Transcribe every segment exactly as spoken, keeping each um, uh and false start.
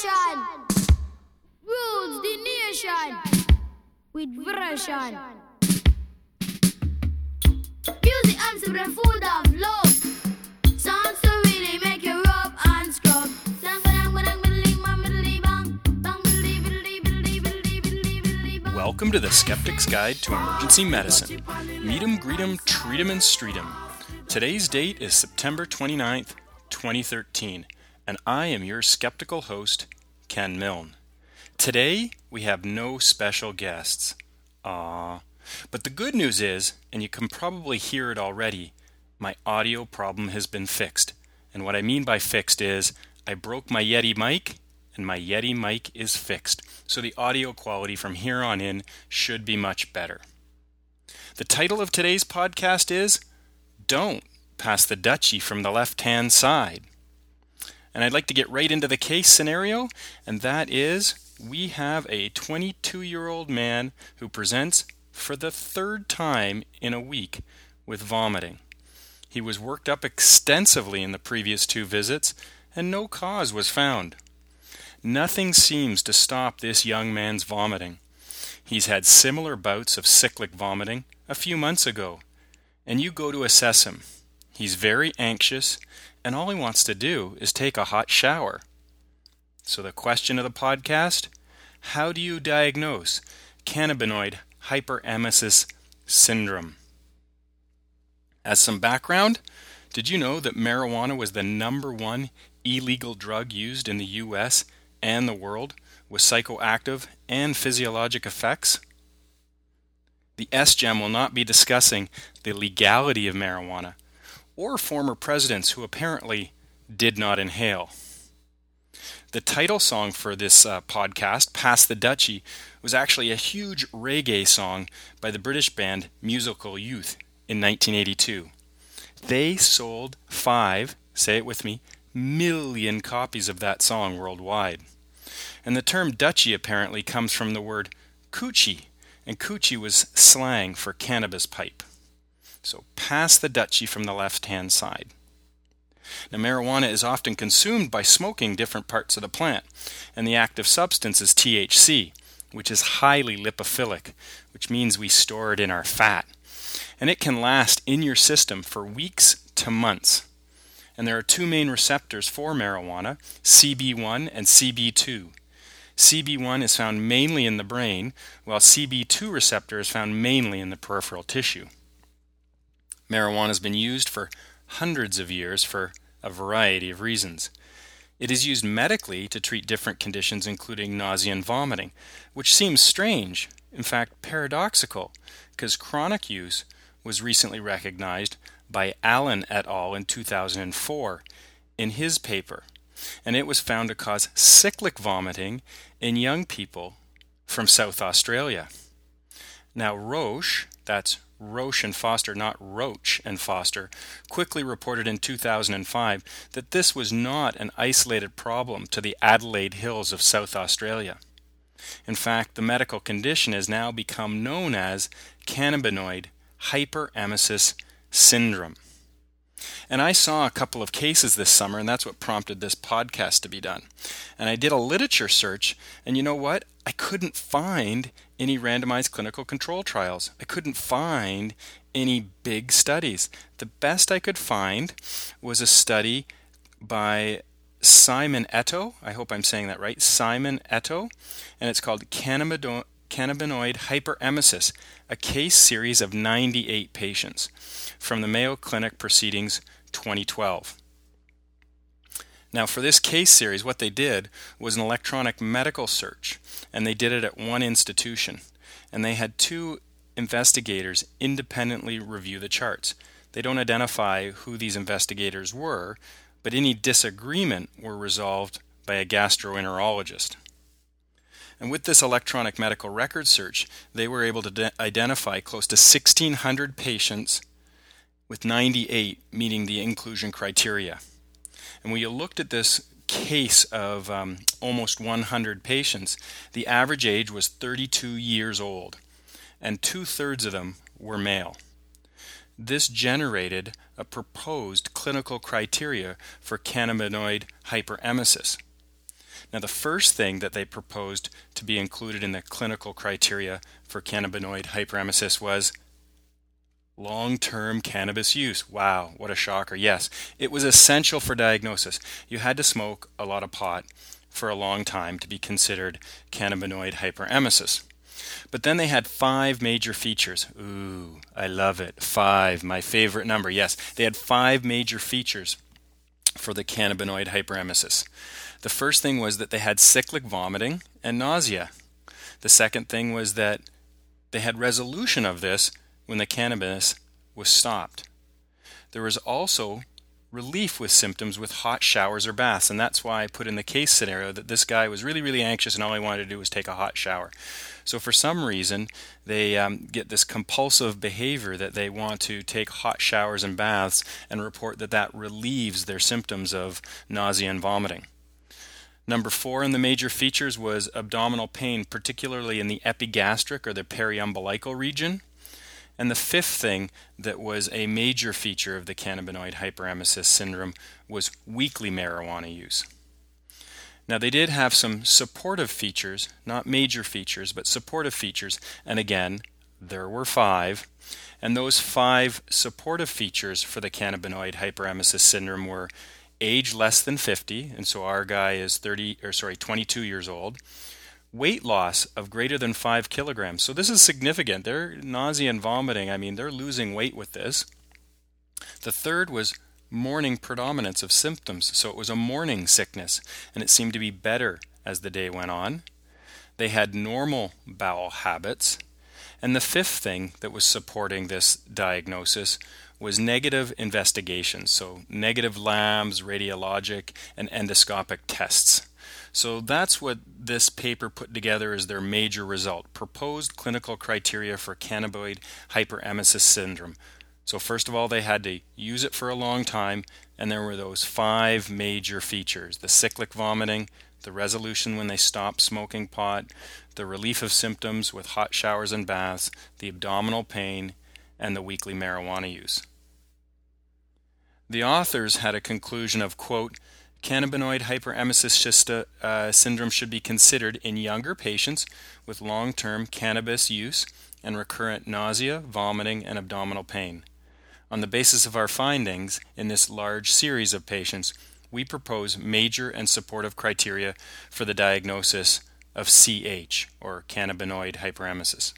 Station rules the nation with version. Music and simple food of love. Sounds to really make you rub and scrub. Welcome to the Skeptic's Guide to Emergency Medicine. Meet 'em, greet 'em, treat 'em, and street 'em. Today's date is September twenty-ninth, twenty thirteen, and I am your skeptical host, Ken Milne. Today, we have no special guests. Aww. But the good news is, and you can probably hear it already, my audio problem has been fixed. And what I mean by fixed is, I broke my Yeti mic, and my Yeti mic is fixed. So the audio quality from here on in should be much better. The title of today's podcast is, Don't Pass the Dutchie from the Left-Hand Side. And I'd like to get right into the case scenario, and that is, we have a twenty-two-year-old man who presents for the third time in a week with vomiting. He was worked up extensively in the previous two visits, and no cause was found. Nothing seems to stop this young man's vomiting. He's had similar bouts of cyclic vomiting a few months ago, and you go to assess him. He's very anxious, and all he wants to do is take a hot shower. So the question of the podcast, how do you diagnose cannabinoid hyperemesis syndrome? As some background, did you know that marijuana was the number one illegal drug used in the U S and the world with psychoactive and physiologic effects? The S G E M will not be discussing the legality of marijuana or former presidents who apparently did not inhale. The title song for this uh, podcast, Pass the Dutchie, was actually a huge reggae song by the British band Musical Youth in nineteen eighty-two. They sold five, say it with me, million copies of that song worldwide. And the term Dutchie apparently comes from the word coochie, and coochie was slang for cannabis pipe. So pass the Dutchie from the left-hand side. Now, marijuana is often consumed by smoking different parts of the plant, and the active substance is T H C, which is highly lipophilic, which means we store it in our fat. And it can last in your system for weeks to months. And there are two main receptors for marijuana, C B one and C B two. C B one is found mainly in the brain, while C B two receptor is found mainly in the peripheral tissue. Marijuana has been used for hundreds of years for a variety of reasons. It is used medically to treat different conditions including nausea and vomiting, which seems strange, in fact paradoxical, because chronic use was recently recognized by Allen et al. In two thousand four in his paper, and it was found to cause cyclic vomiting in young people from South Australia. Now Roche, that's Roche and Foster, not Roach and Foster, quickly reported in two thousand five that this was not an isolated problem to the Adelaide Hills of South Australia. In fact, the medical condition has now become known as cannabinoid hyperemesis syndrome. And I saw a couple of cases this summer, and that's what prompted this podcast to be done. And I did a literature search, and you know what? I couldn't find any randomized clinical control trials. I couldn't find any big studies. The best I could find was a study by Simon Eto, I hope I'm saying that right, Simon Eto, and it's called Cannabinoid Cannabinoid hyperemesis, a case series of ninety-eight patients from the Mayo Clinic Proceedings twenty twelve. Now for this case series, what they did was an electronic medical search, and they did it at one institution. And they had two investigators independently review the charts. They don't identify who these investigators were, but any disagreement were resolved by a gastroenterologist. And with this electronic medical record search, they were able to de- identify close to sixteen hundred patients, with ninety-eight meeting the inclusion criteria. And when you looked at this case of um, almost one hundred patients, the average age was thirty-two years old, and two-thirds of them were male. This generated a proposed clinical criteria for cannabinoid hyperemesis. Now, the first thing that they proposed to be included in the clinical criteria for cannabinoid hyperemesis was long-term cannabis use. Wow, what a shocker. Yes, it was essential for diagnosis. You had to smoke a lot of pot for a long time to be considered cannabinoid hyperemesis. But then they had five major features. Ooh, I love it. Five, my favorite number. Yes, they had five major features for the cannabinoid hyperemesis. The first thing was that they had cyclic vomiting and nausea. The second thing was that they had resolution of this when the cannabis was stopped. There was also relief with symptoms with hot showers or baths, and that's why I put in the case scenario that this guy was really, really anxious and all he wanted to do was take a hot shower. So for some reason, they um, get this compulsive behavior that they want to take hot showers and baths and report that that relieves their symptoms of nausea and vomiting. Number four in the major features was abdominal pain, particularly in the epigastric or the periumbilical region. And the fifth thing that was a major feature of the cannabinoid hyperemesis syndrome was weekly marijuana use. Now, they did have some supportive features, not major features, but supportive features, and again, there were five. And those five supportive features for the cannabinoid hyperemesis syndrome were age less than fifty, and so our guy is thirty or sorry, twenty-two years old. Weight loss of greater than five kilograms. So this is significant. They're nausea and vomiting. I mean, they're losing weight with this. The third was morning predominance of symptoms. So it was a morning sickness, and it seemed to be better as the day went on. They had normal bowel habits. And the fifth thing that was supporting this diagnosis was negative investigations. So negative labs, radiologic, and endoscopic tests. So that's what this paper put together as their major result, proposed clinical criteria for cannabinoid hyperemesis syndrome. So first of all, they had to use it for a long time, and there were those five major features: the cyclic vomiting, the resolution when they stopped smoking pot, the relief of symptoms with hot showers and baths, the abdominal pain, and the weekly marijuana use. The authors had a conclusion of, quote, cannabinoid hyperemesis uh, syndrome should be considered in younger patients with long-term cannabis use and recurrent nausea, vomiting, and abdominal pain. On the basis of our findings in this large series of patients, we propose major and supportive criteria for the diagnosis of C H, or cannabinoid hyperemesis.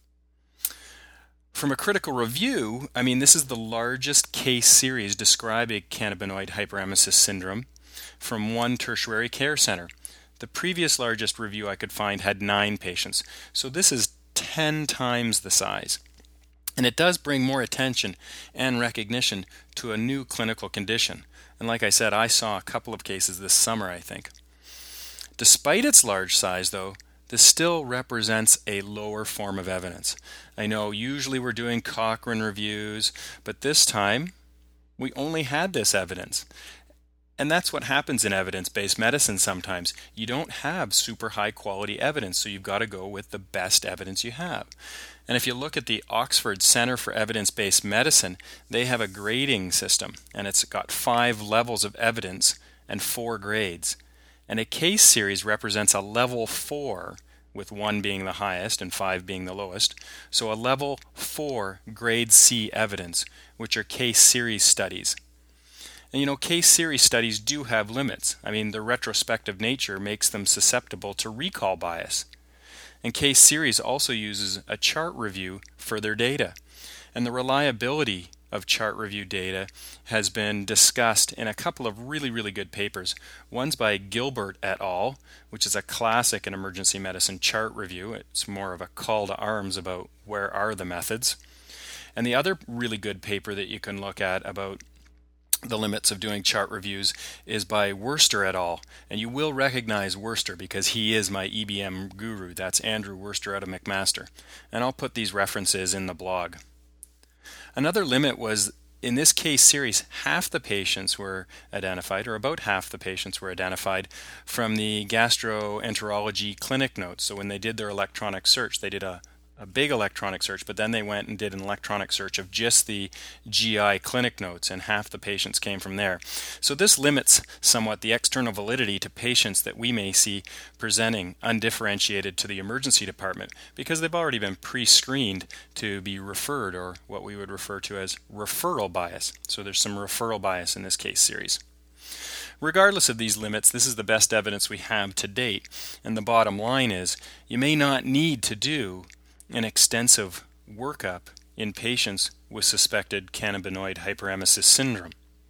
From a critical review, I mean, this is the largest case series describing cannabinoid hyperemesis syndrome from one tertiary care center. The previous largest review I could find had nine patients, so this is ten times the size. And it does bring more attention and recognition to a new clinical condition. And like I said, I saw a couple of cases this summer, I think. Despite its large size, though, this still represents a lower form of evidence. I know usually we're doing Cochrane reviews, but this time we only had this evidence. And that's what happens in evidence-based medicine sometimes. You don't have super high quality evidence, so you've got to go with the best evidence you have. And if you look at the Oxford Center for Evidence-Based Medicine, they have a grading system, and it's got five levels of evidence and four grades. And a case series represents a level four, with one being the highest and five being the lowest. So a level four grade C evidence, which are case series studies. And you know, case series studies do have limits. I mean, the retrospective nature makes them susceptible to recall bias. And case series also uses a chart review for their data. And the reliability of chart review data has been discussed in a couple of really, really good papers. One's by Gilbert et al., which is a classic in emergency medicine chart review. It's more of a call to arms about where are the methods. And the other really good paper that you can look at about the limits of doing chart reviews is by Worster et al. And you will recognize Worster because he is my E B M guru. That's Andrew Worster out of McMaster. And I'll put these references in the blog. Another limit was, in this case series, half the patients were identified, or about half the patients were identified from the gastroenterology clinic notes. So when they did their electronic search, they did a a big electronic search, but then they went and did an electronic search of just the G I clinic notes, and half the patients came from there. So this limits somewhat the external validity to patients that we may see presenting undifferentiated to the emergency department, because they've already been pre-screened to be referred, or what we would refer to as referral bias. So there's some referral bias in this case series. Regardless of these limits, this is the best evidence we have to date, and the bottom line is you may not need to do an extensive workup in patients with suspected cannabinoid hyperemesis syndrome.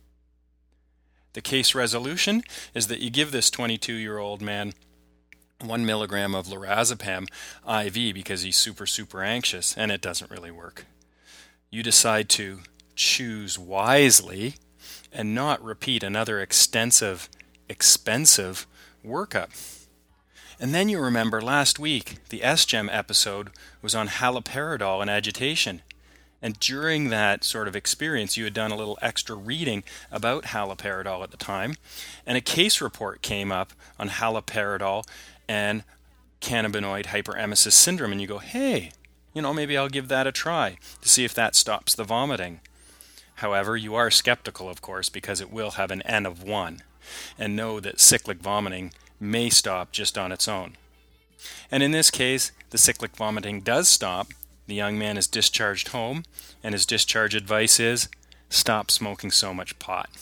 The case resolution is that you give this twenty-two-year-old man one milligram of lorazepam I V because he's super, super anxious, and it doesn't really work. You decide to choose wisely and not repeat another extensive, expensive workup. And then you remember last week, the S G E M episode was on haloperidol and agitation. And during that sort of experience, you had done a little extra reading about haloperidol at the time, and a case report came up on haloperidol and cannabinoid hyperemesis syndrome, and you go, hey, you know, maybe I'll give that a try to see if that stops the vomiting. However, you are skeptical, of course, because it will have an N of one, and know that cyclic vomiting may stop just on its own. And in this case, the cyclic vomiting does stop. The young man is discharged home, and his discharge advice is, stop smoking so much pot.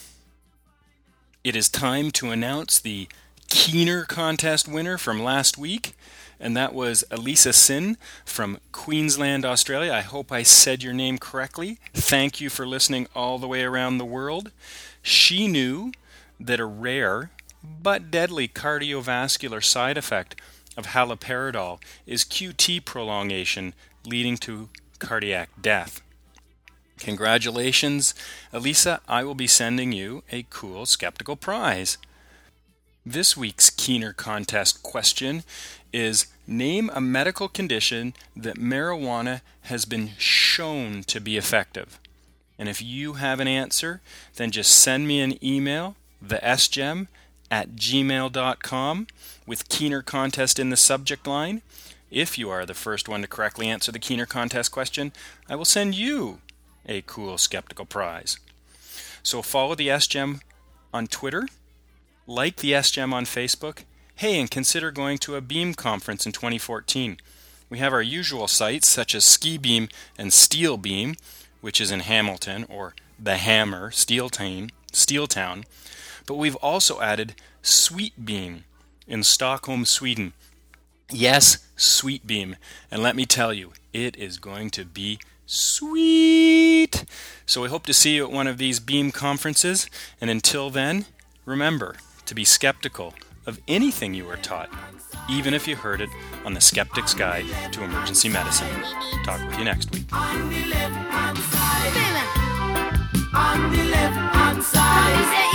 It is time to announce the Keener contest winner from last week, and that was Elisa Sin from Queensland, Australia. I hope I said your name correctly. Thank you for listening all the way around the world. She knew that a rare but deadly cardiovascular side effect of haloperidol is Q T prolongation, leading to cardiac death. Congratulations, Elisa. I will be sending you a cool skeptical prize. This week's Keener contest question is, name a medical condition that marijuana has been shown to be effective. And if you have an answer, then just send me an email, the S G E M at gmail dot com, with Keener contest in the subject line. If you are the first one to correctly answer the Keener contest question, I will send you a cool skeptical prize. So follow the S G E M on Twitter, like the S G E M on Facebook. Hey, and consider going to a BEAM conference in twenty fourteen. We have our usual sites such as Ski Beam and Steel Beam, which is in Hamilton, or the Hammer, Steeltown, Steeltown. But we've also added Sweet Beam in Stockholm, Sweden. Yes, Sweet Beam. And let me tell you, it is going to be sweet. So we hope to see you at one of these BEAM conferences. And until then, remember to be skeptical of anything you were taught, even if you heard it on the Skeptic's Guide to Emergency Medicine. Talk with you next week. On the left hand side. On the left hand side.